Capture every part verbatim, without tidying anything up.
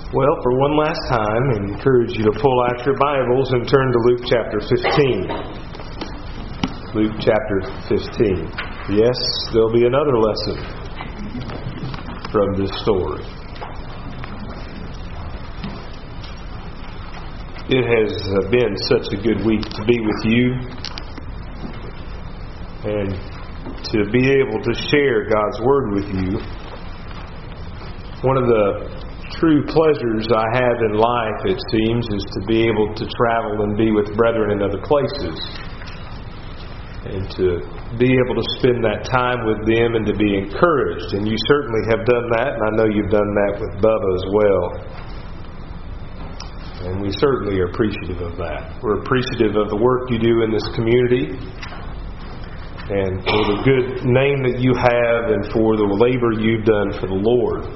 Well, for one last time, I encourage you to pull out your Bibles and turn to Luke chapter fifteen. Luke chapter fifteen. Yes, there'll be another lesson from this story. It has been such a good week to be with you and to be able to share God's Word with you. One of the true pleasures I have in life, it seems, is to be able to travel and be with brethren in other places. And to be able to spend that time with them and to be encouraged. And you certainly have done that, and I know you've done that with Bubba as well. And we certainly are appreciative of that. We're appreciative of the work you do in this community, and for the good name that you have, and for the labor you've done for the Lord.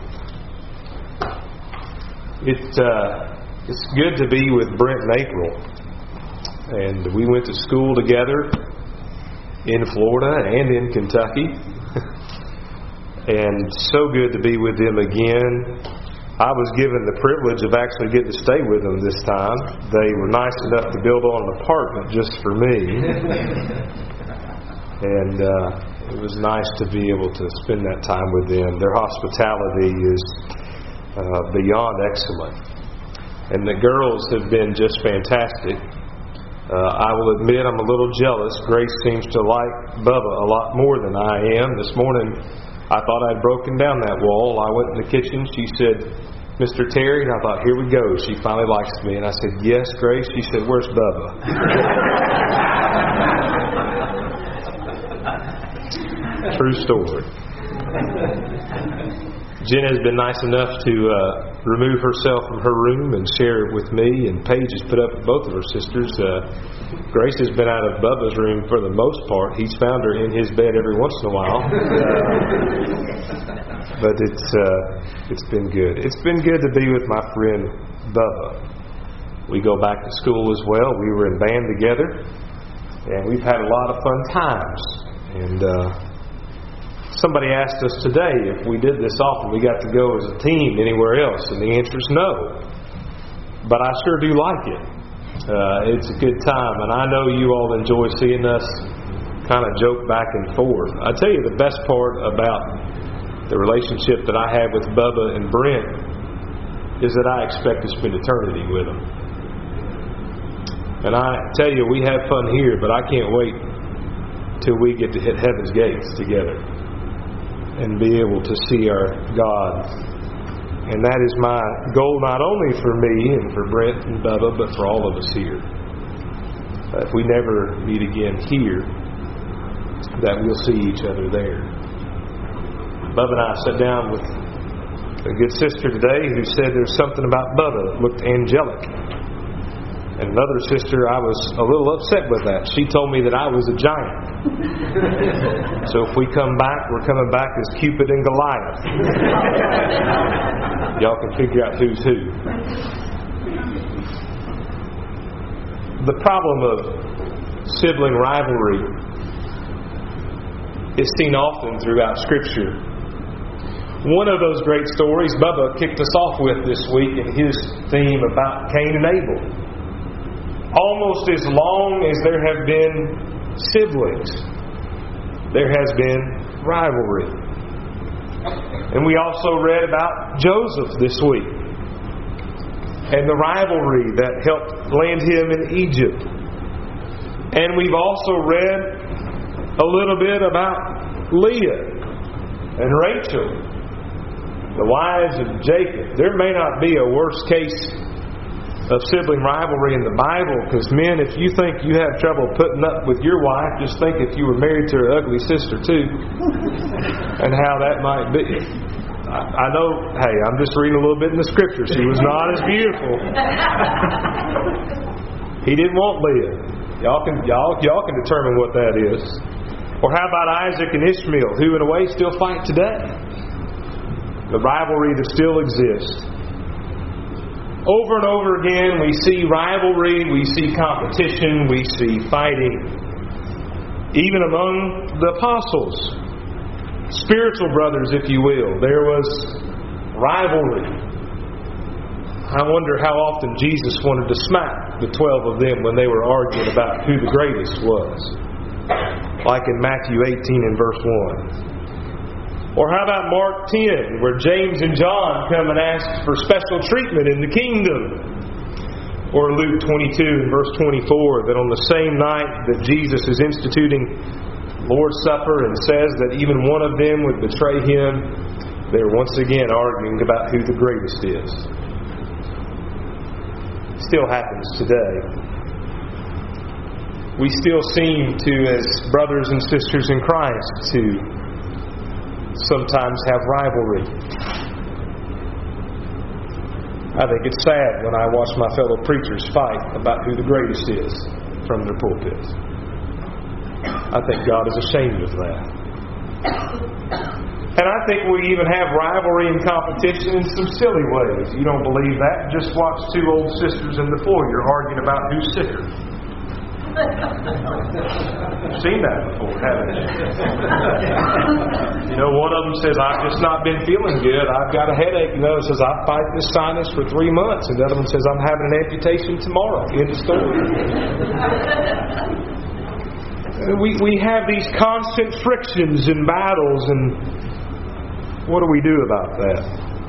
It, uh, it's good to be with Brent and April. And we went to school together in Florida and in Kentucky. And so good to be with them again. I was given the privilege of actually getting to stay with them this time. They were nice enough to build on an apartment just for me. And uh, it was nice to be able to spend that time with them. Their hospitality is Uh, beyond excellent. And the girls have been just fantastic. Uh, I will admit I'm a little jealous. Grace seems to like Bubba a lot more than I am. This morning I thought I'd broken down that wall. I went in the kitchen. She said, "Mister Terry," and I thought, here we go. She finally likes me. And I said, "Yes, Grace." She said, "Where's Bubba?" True story. Jen has been nice enough to uh, remove herself from her room and share it with me, and Paige has put up with both of her sisters. Uh, Grace has been out of Bubba's room for the most part. He's found her in his bed every once in a while. Uh, but it's uh, it's been good. It's been good to be with my friend Bubba. We go back to school as well. We were in band together, and we've had a lot of fun times. And uh, somebody asked us today if we did this often, we got to go as a team anywhere else, and the answer is no. But I sure do like it. Uh, it's a good time, and I know you all enjoy seeing us kind of joke back and forth. I tell you, the best part about the relationship that I have with Bubba and Brent is that I expect to spend eternity with them. And I tell you, we have fun here, but I can't wait till we get to hit heaven's gates together and be able to see our God. And that is my goal, not only for me and for Brent and Bubba, but for all of us here. Uh, if we never meet again here, that we'll see each other there. Bubba and I sat down with a good sister today who said there's something about Bubba that looked angelic. And another sister, I was a little upset with that. She told me that I was a giant. So if we come back, we're coming back as Cupid and Goliath. Y'all can figure out who's who. The problem of sibling rivalry is seen often throughout Scripture. One of those great stories Bubba kicked us off with this week in his theme about Cain and Abel. Almost as long as there have been siblings, there has been rivalry. And we also read about Joseph this week and the rivalry that helped land him in Egypt. And we've also read a little bit about Leah and Rachel, the wives of Jacob. There may not be a worse case of sibling rivalry in the Bible, because men, if you think you have trouble putting up with your wife, just think if you were married to her ugly sister too, and how that might be. I, I know, hey, I'm just reading a little bit in the Scripture. She was not as beautiful. He didn't want Leah. Y'all can y'all y'all can determine what that is. Or how about Isaac and Ishmael, who in a way still fight today? The rivalry that still exists. Over and over again, we see rivalry, we see competition, we see fighting. Even among the apostles, spiritual brothers, if you will, there was rivalry. I wonder how often Jesus wanted to smack the twelve of them when they were arguing about who the greatest was. Like in Matthew eighteen and verse one. Or how about Mark ten, where James and John come and ask for special treatment in the kingdom? Or Luke twenty-two and verse twenty-four, that on the same night that Jesus is instituting Lord's Supper and says that even one of them would betray Him, they're once again arguing about who the greatest is. Still happens today. We still seem to, as brothers and sisters in Christ, to sometimes have rivalry. I think it's sad when I watch my fellow preachers fight about who the greatest is from their pulpits. I think God is ashamed of that. And I think we even have rivalry and competition in some silly ways. You don't believe that? Just watch two old sisters in the foyer arguing about who's sicker. You've seen that before, haven't you? You know, one of them says, I've just not been feeling good. I've got a headache. And the other says, I've fight this sinus for three months. And the other one says, I'm having an amputation tomorrow. End of story. We, we have these constant frictions and battles, and what do we do about that?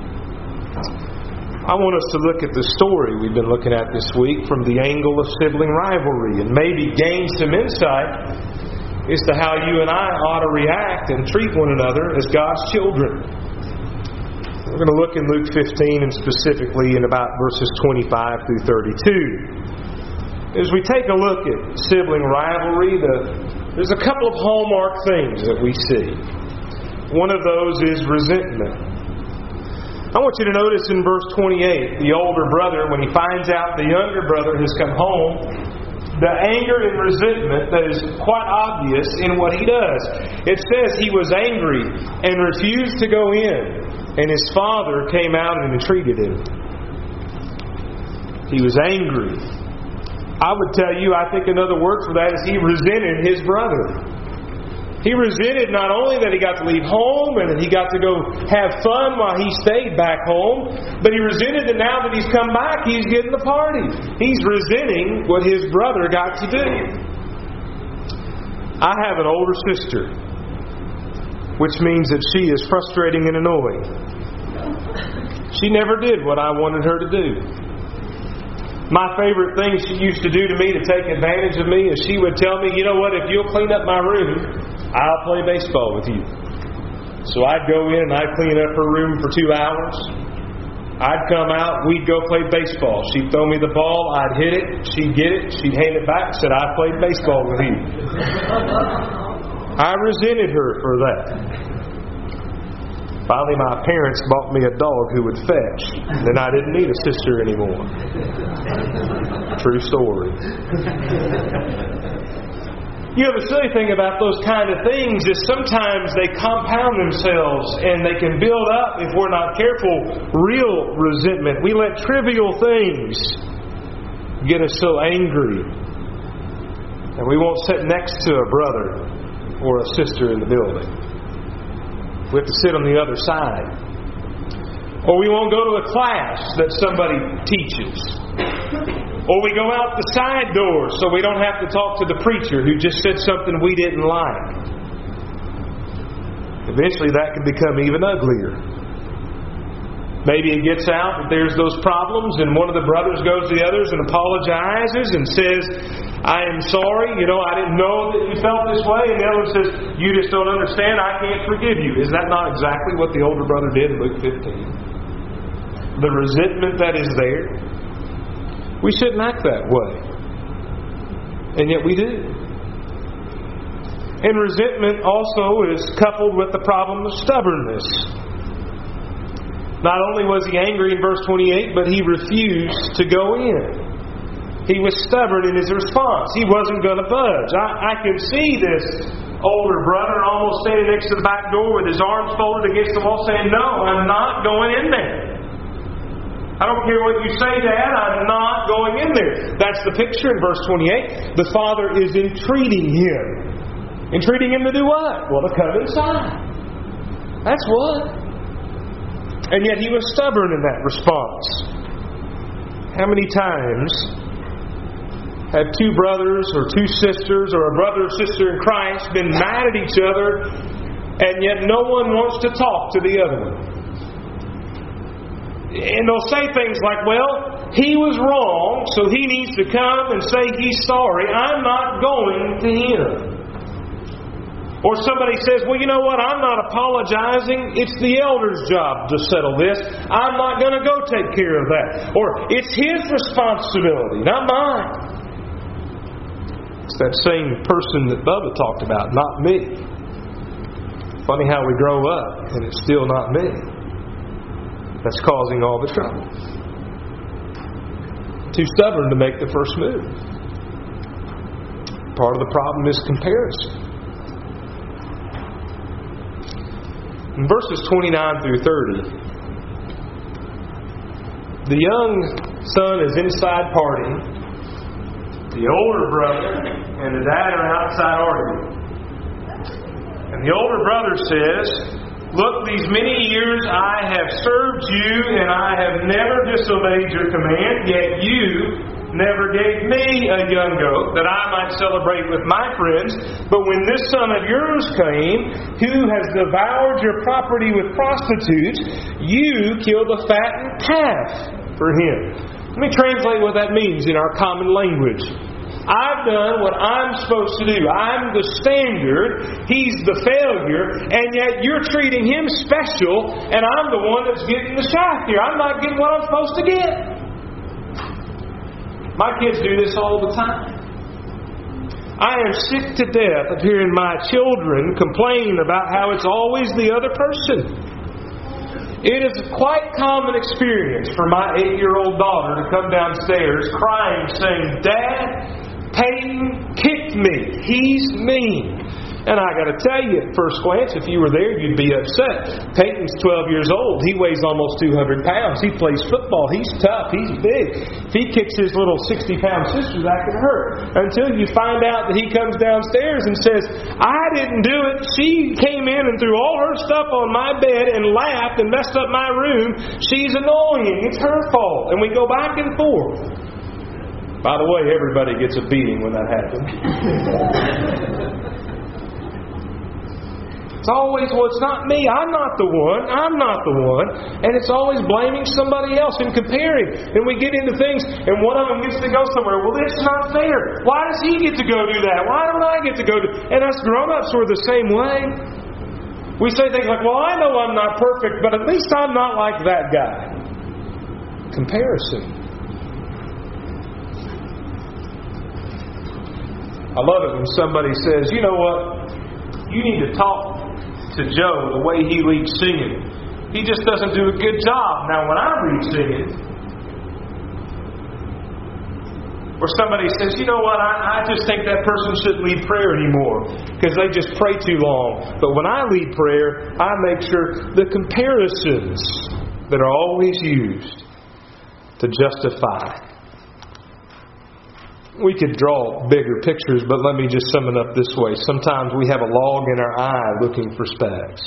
I want us to look at the story we've been looking at this week from the angle of sibling rivalry and maybe gain some insight as to how you and I ought to react and treat one another as God's children. We're going to look in Luke fifteen and specifically in about verses twenty-five through thirty-two. As we take a look at sibling rivalry, the, there's a couple of hallmark things that we see. One of those is resentment. I want you to notice in verse twenty-eight, the older brother, when he finds out the younger brother has come home, the anger and resentment that is quite obvious in what he does. It says he was angry and refused to go in, and his father came out and entreated him. He was angry. I would tell you, I think another word for that is he resented his brother. He resented not only that he got to leave home and that he got to go have fun while he stayed back home, but he resented that now that he's come back, he's getting the party. He's resenting what his brother got to do. I have an older sister, which means that she is frustrating and annoying. She never did what I wanted her to do. My favorite thing she used to do to me to take advantage of me is she would tell me, you know what, if you'll clean up my room, I'll play baseball with you. So I'd go in and I'd clean up her room for two hours. I'd come out, we'd go play baseball. She'd throw me the ball, I'd hit it, she'd get it, she'd hand it back, said, I played baseball with you. I resented her for that. Finally, my parents bought me a dog who would fetch. Then I didn't need a sister anymore. True story. You know, the silly thing about those kind of things is sometimes they compound themselves and they can build up, if we're not careful, real resentment. We let trivial things get us so angry. And we won't sit next to a brother or a sister in the building. We have to sit on the other side. Or we won't go to a class that somebody teaches. Or we go out the side door so we don't have to talk to the preacher who just said something we didn't like. Eventually that can become even uglier. Maybe it gets out that there's those problems and one of the brothers goes to the others and apologizes and says, I am sorry, you know, I didn't know that you felt this way. And the other one says, you just don't understand, I can't forgive you. Is that not exactly what the older brother did in Luke fifteen? The resentment that is there. We shouldn't act that way. And yet we do. And resentment also is coupled with the problem of stubbornness. Not only was he angry in verse twenty-eight, but he refused to go in. He was stubborn in his response. He wasn't going to budge. I, I can see this older brother almost standing next to the back door with his arms folded against the wall saying, no, I'm not going in there. I don't care what you say, Dad, I'm not going in there. That's the picture in verse twenty-eight. The father is entreating him. Entreating him to do what? Well, to come inside. That's what. And yet he was stubborn in that response. How many times have two brothers or two sisters or a brother or sister in Christ been mad at each other, and yet no one wants to talk to the other one? And they'll say things like, well, he was wrong, so he needs to come and say he's sorry. I'm not going to him. Or somebody says, well, you know what? I'm not apologizing. It's the elder's job to settle this. I'm not going to go take care of that. Or it's his responsibility, not mine. It's that same person that Bubba talked about, not me. Funny how we grow up and it's still not me. That's causing all the trouble. Too stubborn to make the first move. Part of the problem is comparison. In verses twenty-nine through thirty, the young son is inside partying. The older brother and the dad are outside arguing. And the older brother says, look, these many years I have served you and I have never disobeyed your command, yet you never gave me a young goat that I might celebrate with my friends. But when this son of yours came, who has devoured your property with prostitutes, you killed a fattened calf for him. Let me translate what that means in our common language. I've done what I'm supposed to do. I'm the standard. He's the failure. And yet you're treating him special, and I'm the one that's getting the shaft here. I'm not getting what I'm supposed to get. My kids do this all the time. I am sick to death of hearing my children complain about how it's always the other person. It is a quite common experience for my eight-year-old daughter to come downstairs crying, saying, Dad, Peyton kicked me. He's mean. And I got to tell you, at first glance, if you were there, you'd be upset. Peyton's twelve years old. He weighs almost two hundred pounds. He plays football. He's tough. He's big. If he kicks his little sixty-pound sister, that can hurt. Until you find out that he comes downstairs and says, I didn't do it. She came in and threw all her stuff on my bed and laughed and messed up my room. She's annoying. It's her fault. And we go back and forth. By the way, everybody gets a beating when that happens. It's always, well, it's not me. I'm not the one. I'm not the one. And it's always blaming somebody else and comparing. And we get into things, and one of them gets to go somewhere. Well, it's not fair. Why does he get to go do that? Why don't I get to go do... And us grown-ups were the same way. We say things like, well, I know I'm not perfect, but at least I'm not like that guy. Comparison. I love it when somebody says, you know what? You need to talk to Joe the way he leads singing. He just doesn't do a good job. Now when I lead singing, or somebody says, you know what, I, I just think that person shouldn't lead prayer anymore because they just pray too long. But when I lead prayer, I make sure the comparisons that are always used to justify. We could draw bigger pictures, but let me just sum it up this way. Sometimes we have a log in our eye looking for spags.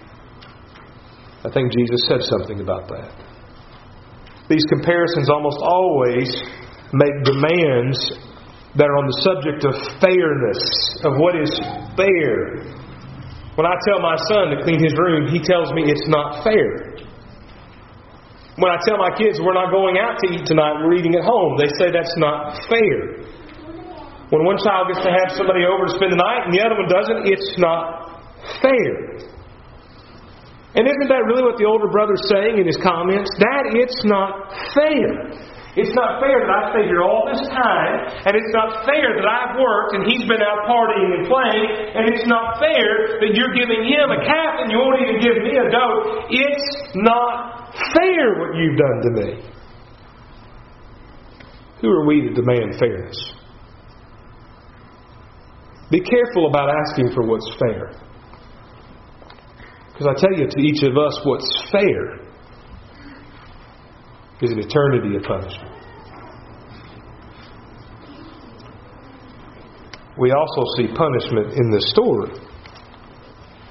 I think Jesus said something about that. These comparisons almost always make demands that are on the subject of fairness, of what is fair. When I tell my son to clean his room, he tells me it's not fair. When I tell my kids we're not going out to eat tonight, we're eating at home, they say that's not fair. When one child gets to have somebody over to spend the night and the other one doesn't, it's not fair. And isn't that really what the older brother's saying in his comments? Dad, it's not fair. It's not fair that I stay here all this time, and it's not fair that I've worked and he's been out partying and playing, and it's not fair that you're giving him a calf and you won't even give me a goat. It's not fair what you've done to me. Who are we to demand fairness? Be careful about asking for what's fair. Because I tell you, to each of us, what's fair is an eternity of punishment. We also see punishment in this story.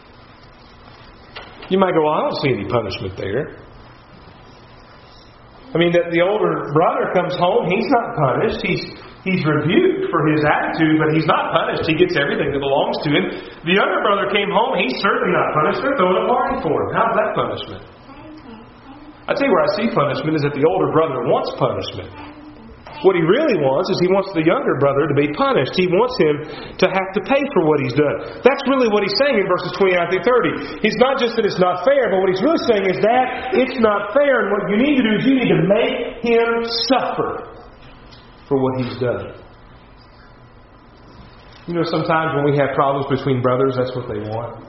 You might go, well, I don't see any punishment there. I mean, that the older brother comes home, he's not punished. He's he's rebuked for his attitude, but he's not punished. He gets everything that belongs to him. The younger brother came home, he's certainly not punished. They're throwing a party for him. How's that punishment? I tell you where I see punishment is that the older brother wants punishment. What he really wants is he wants the younger brother to be punished. He wants him to have to pay for what he's done. That's really what he's saying in verses twenty-nine through thirty. He's not just that it's not fair, but what he's really saying is that it's not fair, and what you need to do is you need to make him suffer for what he's done. You know, sometimes when we have problems between brothers, that's what they want.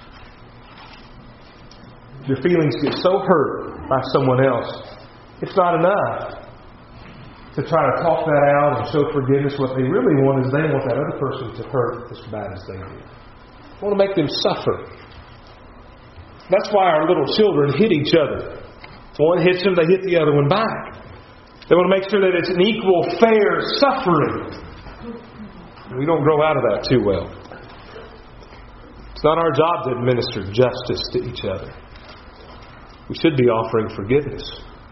Your feelings get so hurt by someone else, it's not enough to try to talk that out and show forgiveness. What they really want is they want that other person to hurt as bad as they do. They want to make them suffer. That's why our little children hit each other. If one hits them, they hit the other one back. They want to make sure that it's an equal, fair suffering. We don't grow out of that too well. It's not our job to administer justice to each other. We should be offering forgiveness.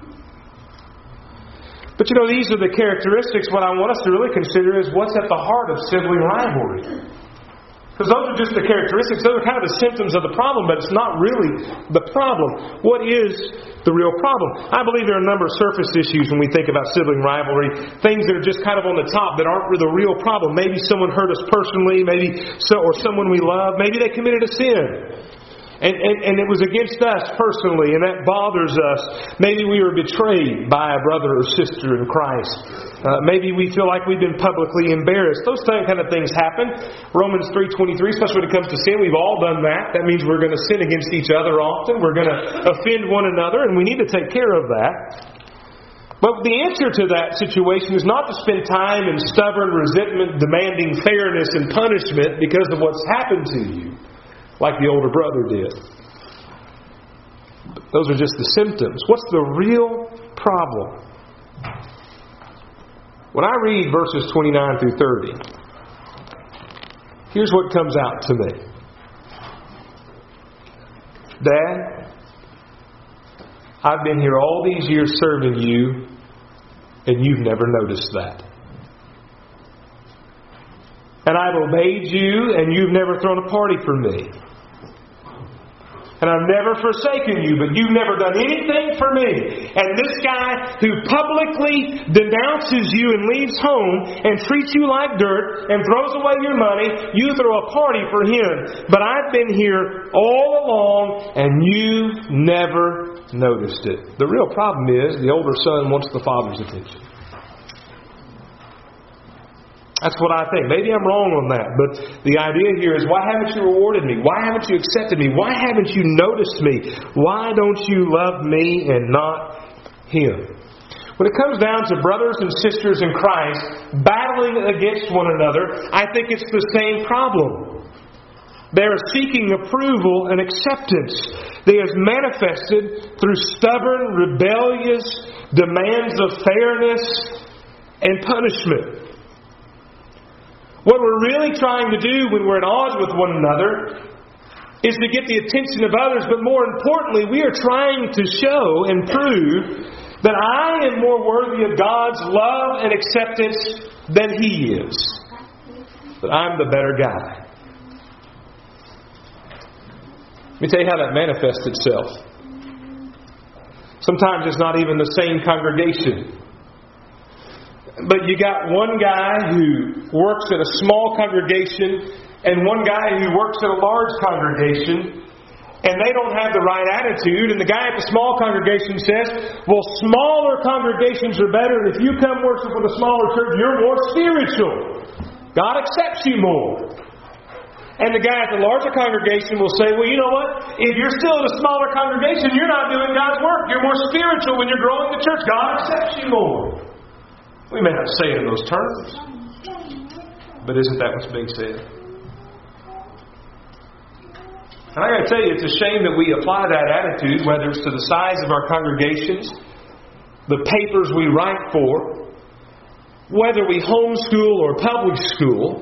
But you know, these are the characteristics. What I want us to really consider is what's at the heart of sibling rivalry. Because those are just the characteristics. Those are kind of the symptoms of the problem, but it's not really the problem. What is the real problem? I believe there are a number of surface issues when we think about sibling rivalry. Things that are just kind of on the top that aren't the real problem. Maybe someone hurt us personally, maybe so, or someone we love. Maybe they committed a sin. And, and, and it was against us personally, and that bothers us. Maybe we were betrayed by a brother or sister in Christ. Uh, maybe we feel like we've been publicly embarrassed. Those kind of things happen. Romans three twenty-three, especially when it comes to sin, we've all done that. That means we're going to sin against each other often. We're going to offend one another, and we need to take care of that. But the answer to that situation is not to spend time in stubborn resentment, demanding fairness and punishment because of what's happened to you, like the older brother did. Those are just the symptoms. What's the real problem? When I read verses twenty-nine through thirty, here's what comes out to me. Dad, I've been here all these years serving you, and you've never noticed that. And I've obeyed you, and you've never thrown a party for me. And I've never forsaken you, but you've never done anything for me. And this guy who publicly denounces you and leaves home and treats you like dirt and throws away your money, you throw a party for him. But I've been here all along and you've never noticed it. The real problem is the older son wants the father's attention. That's what I think. Maybe I'm wrong on that. But the idea here is, why haven't you rewarded me? Why haven't you accepted me? Why haven't you noticed me? Why don't you love me and not him? When it comes down to brothers and sisters in Christ battling against one another, I think it's the same problem. They are seeking approval and acceptance. They are manifested through stubborn, rebellious demands of fairness and punishment. What we're really trying to do when we're at odds with one another is to get the attention of others, but more importantly, we are trying to show and prove that I am more worthy of God's love and acceptance than He is. That I'm the better guy. Let me tell you how that manifests itself. Sometimes it's not even the same congregation. But you got one guy who works at a small congregation and one guy who works at a large congregation, and they don't have the right attitude. And the guy at the small congregation says, well, smaller congregations are better. If you come worship with a smaller church, you're more spiritual. God accepts you more. And the guy at the larger congregation will say, well, you know what? If you're still at a smaller congregation, you're not doing God's work. You're more spiritual when you're growing the church. God accepts you more. We may not say it in those terms, but isn't that what's being said? And I got to tell you, it's a shame that we apply that attitude, whether it's to the size of our congregations, the papers we write for, whether we homeschool or public school,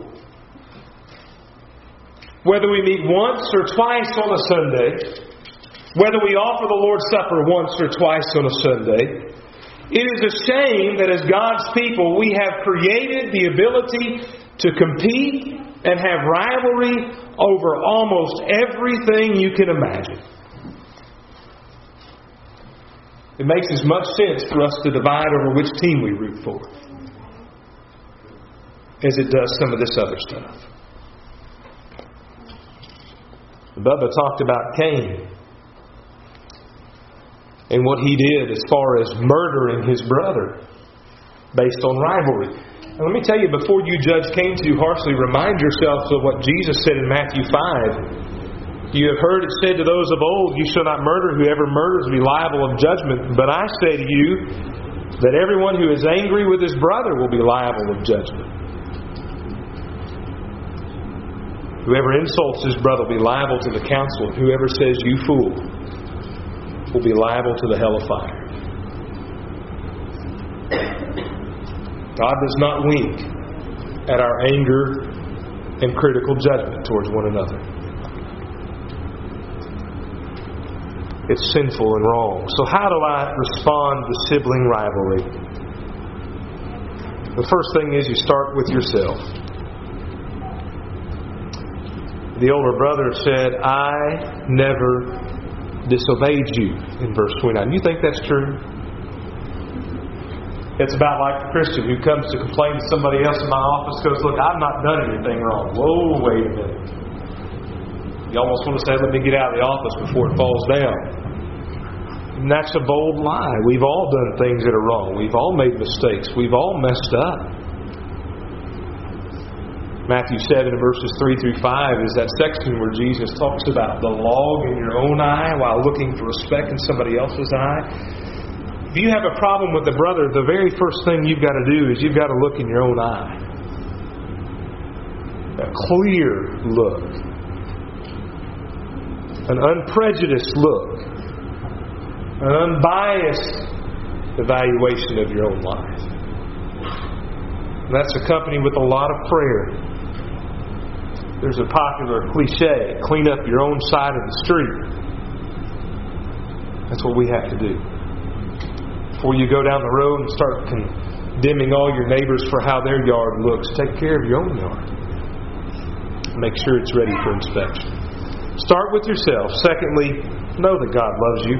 whether we meet once or twice on a Sunday, whether we offer the Lord's Supper once or twice on a Sunday. It is a shame that as God's people we have created the ability to compete and have rivalry over almost everything you can imagine. It makes as much sense for us to divide over which team we root for as it does some of this other stuff. Bubba talked about Cain and what he did as far as murdering his brother based on rivalry. And let me tell you, before you judge Cain too harshly, remind yourself of what Jesus said in Matthew five. You have heard it said to those of old, you shall not murder. Whoever murders will be liable of judgment. But I say to you that everyone who is angry with his brother will be liable of judgment. Whoever insults his brother will be liable to the council. Whoever says, you fool, will be liable to the hell of fire. God does not wink at our anger and critical judgment towards one another. It's sinful and wrong. So how do I respond to sibling rivalry? The first thing is you start with yourself. The older brother said, I never disobeyed you, in verse twenty-nine. You think that's true? It's about like the Christian who comes to complain to somebody else in my office, goes, look, I've not done anything wrong. Whoa, wait a minute. You almost want to say, let me get out of the office before it falls down. And that's a bold lie. We've all done things that are wrong. We've all made mistakes. We've all messed up. Matthew seven, verses three through five is that section where Jesus talks about the log in your own eye while looking for a speck in somebody else's eye. If you have a problem with a brother, the very first thing you've got to do is you've got to look in your own eye. A clear look. An unprejudiced look. An unbiased evaluation of your own life. And that's accompanied with a lot of prayer. There's a popular cliche, clean up your own side of the street. That's what we have to do. Before you go down the road and start condemning all your neighbors for how their yard looks, take care of your own yard. Make sure it's ready for inspection. Start with yourself. Secondly, know that God loves you.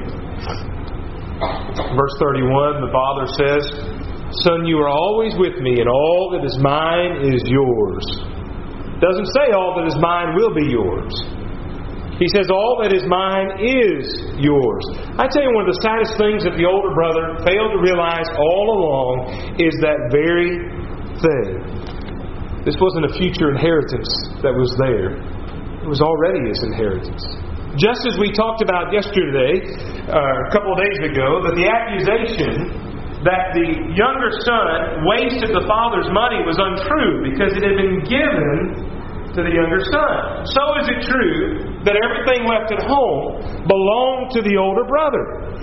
Verse thirty-one, the Father says, Son, you are always with me, and all that is mine is yours. Doesn't say all that is mine will be yours. He says all that is mine is yours. I tell you, one of the saddest things that the older brother failed to realize all along is that very thing. This wasn't a future inheritance that was there. It was already his inheritance. Just as we talked about yesterday, uh, a couple of days ago, that the accusation that the younger son wasted the father's money was untrue because it had been given to the younger son. So is it true that everything left at home belonged to the older brother.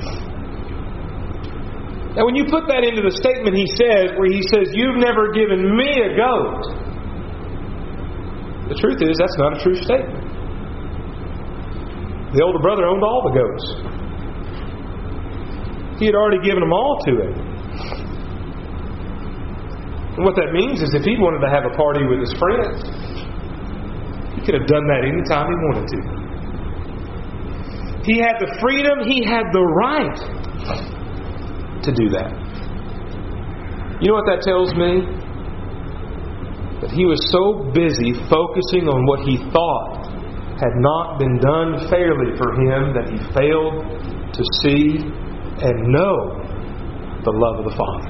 Now when you put that into the statement he says, where he says, you've never given me a goat, the truth is that's not a true statement. The older brother owned all the goats. He had already given them all to him. And what that means is if he wanted to have a party with his friends, he could have done that anytime he wanted to. He had the freedom, he had the right to do that. You know what that tells me? That he was so busy focusing on what he thought had not been done fairly for him that he failed to see and know the love of the Father.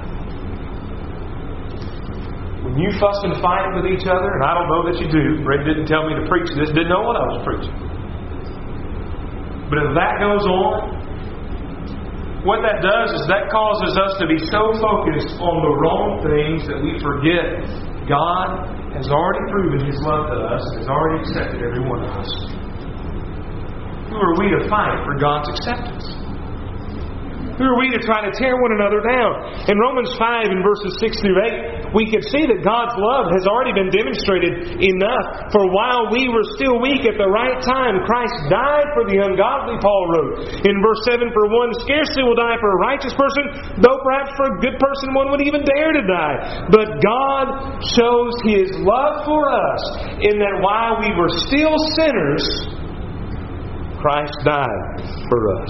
When you fuss and fight with each other, and I don't know that you do, Red didn't tell me to preach this, didn't know what I was preaching. But if that goes on, what that does is that causes us to be so focused on the wrong things that we forget God has already proven His love to us and has already accepted every one of us. Who are we to fight for God's acceptance? Who are we to try to tear one another down? In Romans five, in verses six through eight, we can see that God's love has already been demonstrated enough. For while we were still weak, at the right time, Christ died for the ungodly, Paul wrote. In verse seven, for one scarcely will die for a righteous person, though perhaps for a good person one would even dare to die. But God shows His love for us in that while we were still sinners, Christ died for us.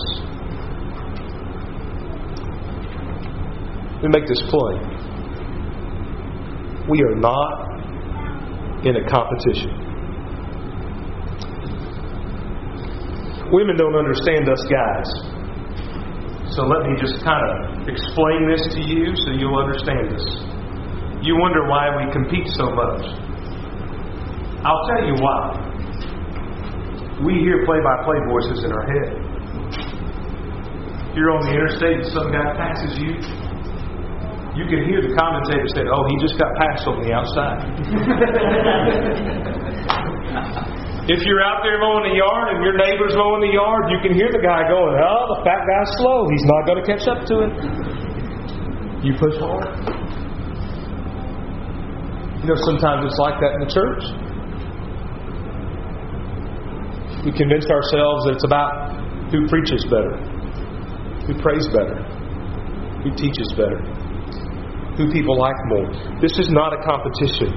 Let me make this plain. We are not in a competition. Women don't understand us guys. So let me just kind of explain this to you so you'll understand this. You wonder why we compete so much. I'll tell you why. We hear play-by-play voices in our head. If you're on the interstate and some guy passes you, you can hear the commentator say, oh, he just got passed on the outside. If you're out there mowing the yard and your neighbor's mowing the yard, you can hear the guy going, oh, the fat guy's slow. He's not going to catch up to him. You push hard. You know, sometimes it's like that in the church. We convince ourselves that it's about who preaches better, who prays better, who teaches better, who people like more. This is not a competition.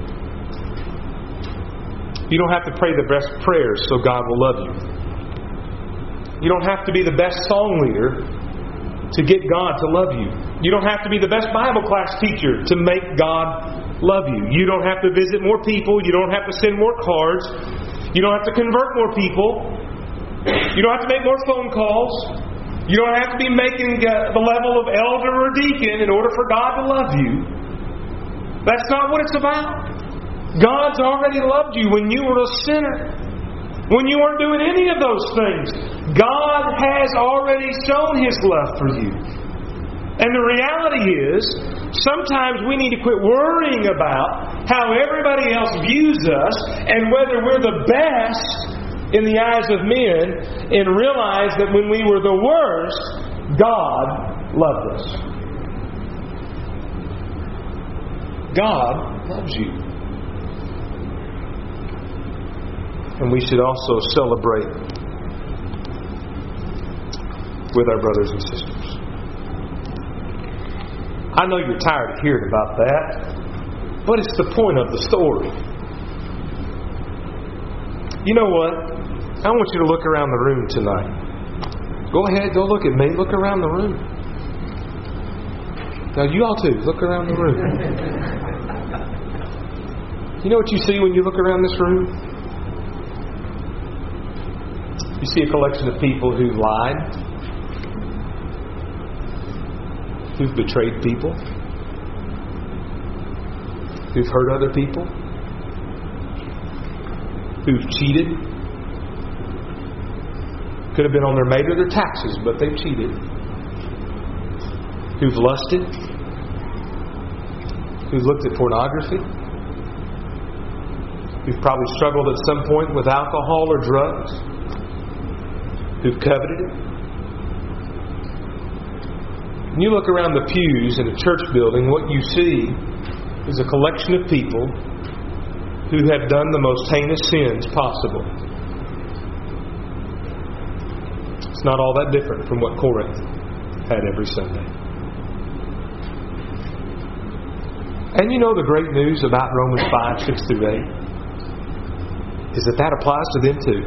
You don't have to pray the best prayers so God will love you. You don't have to be the best song leader to get God to love you. You don't have to be the best Bible class teacher to make God love you. You don't have to visit more people. You don't have to send more cards. You don't have to convert more people. You don't have to make more phone calls. You don't have to be making the level of elder or deacon in order for God to love you. That's not what it's about. God's already loved you when you were a sinner. When you weren't doing any of those things. God has already shown His love for you. And the reality is, sometimes we need to quit worrying about how everybody else views us and whether we're the best in the eyes of men, and realize that when we were the worst, God loved us. God loves you. And we should also celebrate with our brothers and sisters. I know you're tired of hearing about that, but it's the point of the story. You know what? I want you to look around the room tonight. Go ahead, go look at me. Look around the room. Now you all too, look around the room. You know what you see when you look around this room? You see a collection of people who lied, who've betrayed people, who've hurt other people, who've cheated. Could have been on their mate or their taxes, but they've cheated. Who've lusted, who've looked at pornography, who've probably struggled at some point with alcohol or drugs, who've coveted it. When you look around the pews in a church building, what you see is a collection of people who have done the most heinous sins possible. It's not all that different from what Corinth had every Sunday. And you know the great news about Romans five, six through eight is that that applies to them too.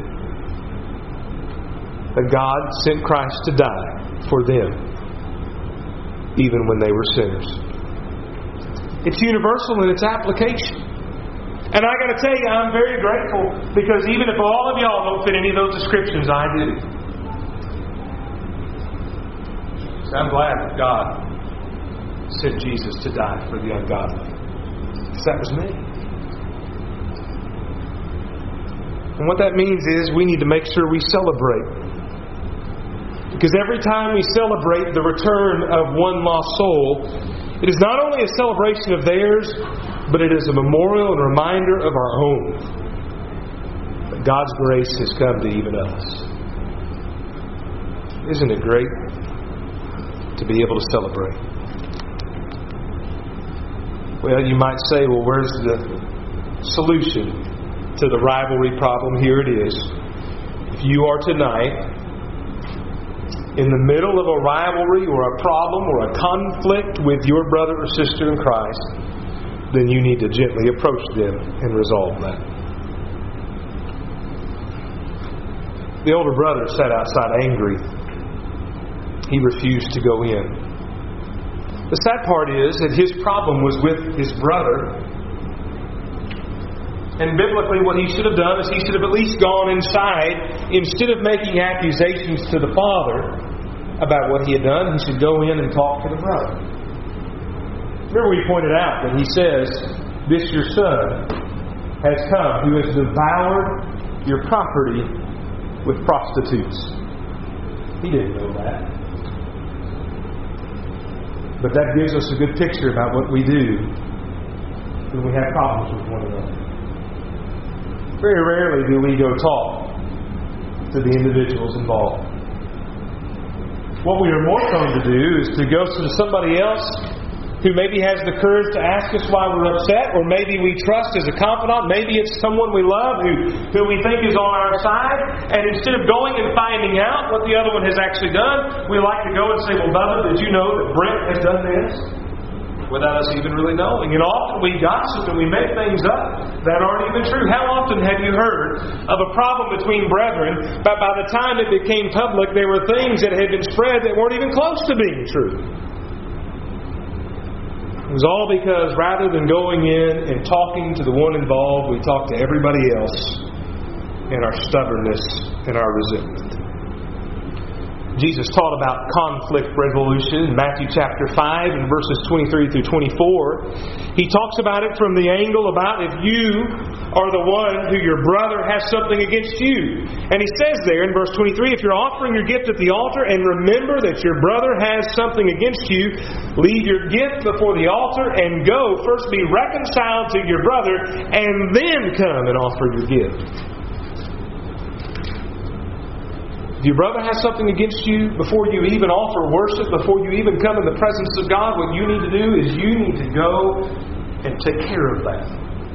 That God sent Christ to die for them, even when they were sinners. It's universal in its application. And I got to tell you, I'm very grateful because even if all of y'all don't fit any of those descriptions, I do. So I'm glad that God sent Jesus to die for the ungodly. Because that was me. And what that means is we need to make sure we celebrate. Because every time we celebrate the return of one lost soul, it is not only a celebration of theirs, but it is a memorial and reminder of our own. That God's grace has come to even us. Isn't it great? to be able to celebrate. Well, you might say, well, where's the solution to the rivalry problem? Here it is. If you are tonight in the middle of a rivalry or a problem or a conflict with your brother or sister in Christ, then you need to gently approach them and resolve that. The older brother sat outside angry. He refused to go in. The sad part is that his problem was with his brother. And biblically, what he should have done is he should have at least gone inside. Instead of making accusations to the father about what he had done, he should go in and talk to the brother. Remember we pointed out that he says, this your son has come who has devoured your property with prostitutes. He didn't know that. But that gives us a good picture about what we do when we have problems with one another. Very rarely do we go talk to the individuals involved. What we are more prone to do is to go to somebody else who maybe has the courage to ask us why we're upset, or maybe we trust as a confidant, maybe it's someone we love who, who we think is on our side, and instead of going and finding out what the other one has actually done, we like to go and say, well, Bubba, did you know that Brent has done this? Without us even really knowing. And often we gossip and we make things up that aren't even true. How often have you heard of a problem between brethren, but by the time it became public, there were things that had been spread that weren't even close to being true? It was all because rather than going in and talking to the one involved, we talked to everybody else in our stubbornness and our resentment. Jesus taught about conflict resolution in Matthew chapter five and verses twenty-three through twenty-four. He talks about it from the angle about if you are the one who your brother has something against you. And he says there in verse twenty-three, if you're offering your gift at the altar and remember that your brother has something against you, leave your gift before the altar and go first be reconciled to your brother and then come and offer your gift. If your brother has something against you, before you even offer worship, before you even come in the presence of God, what you need to do is you need to go and take care of that.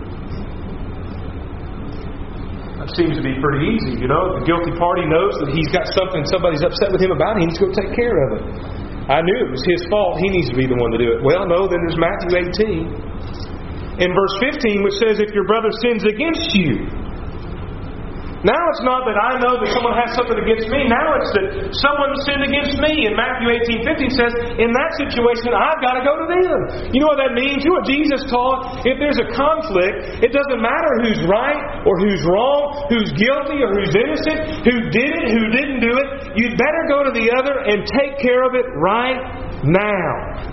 That seems to be pretty easy, you know. If the guilty party knows that he's got something somebody's upset with him about, he needs to go take care of it. I knew it was his fault. He needs to be the one to do it. Well, no, then there's Matthew eighteen. In verse fifteen, which says, if your brother sins against you, now it's not that I know that someone has something against me. Now it's that someone sinned against me. And Matthew eighteen fifteen says, in that situation, I've got to go to them. You know what that means? You know what Jesus taught? If there's a conflict, it doesn't matter who's right or who's wrong, who's guilty or who's innocent, who did it, who didn't do it. You'd better go to the other and take care of it right now.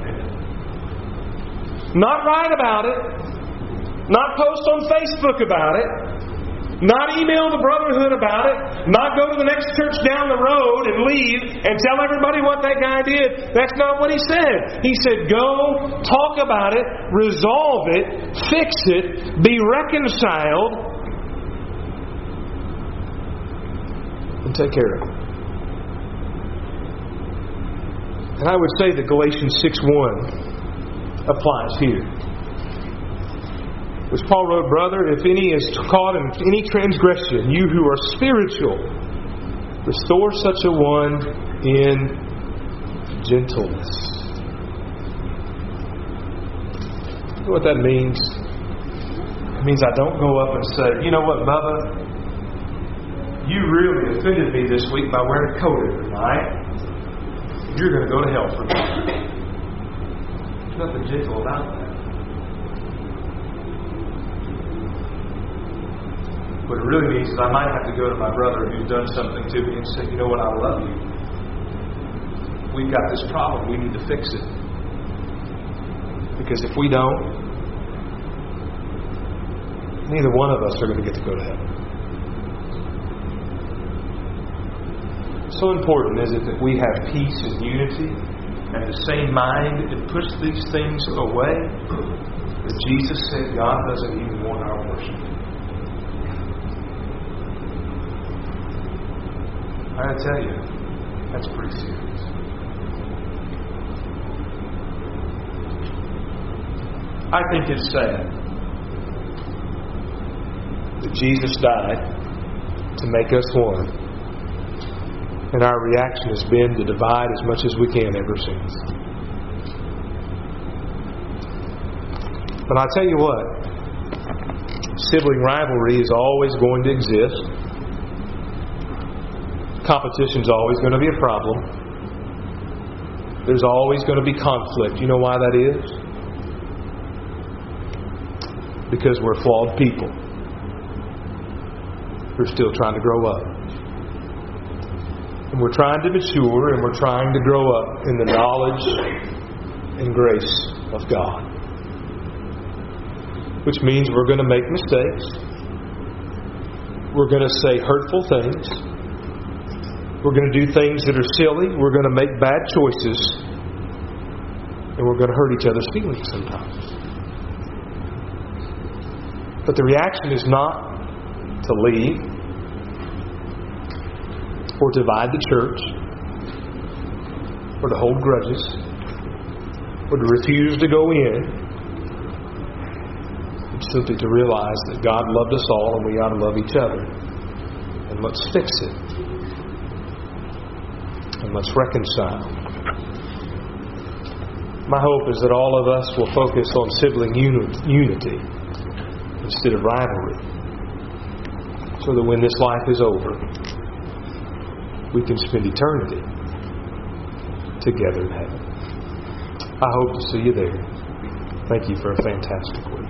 Not write about it. Not post on Facebook about it. Not email the brotherhood about it. Not go to the next church down the road and leave and tell everybody what that guy did. That's not what he said. He said, go, talk about it, resolve it, fix it, be reconciled, and take care of it. And I would say that Galatians six one applies here. Which Paul wrote, brother, if any is caught in any transgression, you who are spiritual, restore such a one in gentleness. You know what that means? It means I don't go up and say, you know what, Bubba? You really offended me this week by wearing a coat every night. You're going to go to hell for me. There's nothing gentle about that. What it really means is I might have to go to my brother who's done something to me and say, you know what, I love you. We've got this problem. We need to fix it. Because if we don't, neither one of us are going to get to go to heaven. So important is it that we have peace and unity and the same mind and push these things away that Jesus said God doesn't even want our worship. I gotta tell you, that's pretty serious. I think it's sad that Jesus died to make us one, and our reaction has been to divide as much as we can ever since. But I tell you what, sibling rivalry is always going to exist. Competition's always going to be a problem. There's always going to be conflict. You know why that is? Because we're flawed people. We're still trying to grow up. And we're trying to mature, and we're trying to grow up in the knowledge and grace of God. Which means we're going to make mistakes. We're going to say hurtful things. We're going to do things that are silly. We're going to make bad choices. And we're going to hurt each other's feelings sometimes. But the reaction is not to leave or divide the church or to hold grudges or to refuse to go in. It's simply to realize that God loved us all and we ought to love each other. And let's fix it. And let's reconcile. My hope is that all of us will focus on sibling unity instead of rivalry, so that when this life is over, we can spend eternity together in heaven. I hope to see you there. Thank you for a fantastic week.